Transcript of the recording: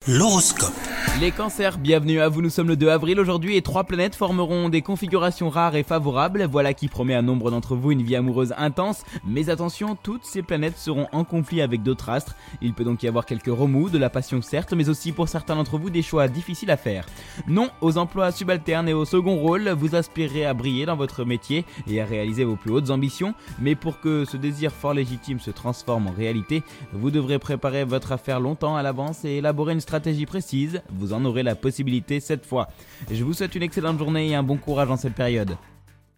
L'horoscope. Les cancers, bienvenue à vous, nous sommes le 2 avril aujourd'hui et 3 planètes formeront des configurations rares et favorables, voilà qui promet à nombre d'entre vous une vie amoureuse intense, mais attention, toutes ces planètes seront en conflit avec d'autres astres, il peut donc y avoir quelques remous, de la passion certes, mais aussi pour certains d'entre vous des choix difficiles à faire. Non aux emplois subalternes et au second rôle, vous aspirerez à briller dans votre métier et à réaliser vos plus hautes ambitions, mais pour que ce désir fort légitime se transforme en réalité, vous devrez préparer votre affaire longtemps à l'avance et élaborer une stratégie précise, vous en aurez la possibilité cette fois. Je vous souhaite une excellente journée et un bon courage en cette période.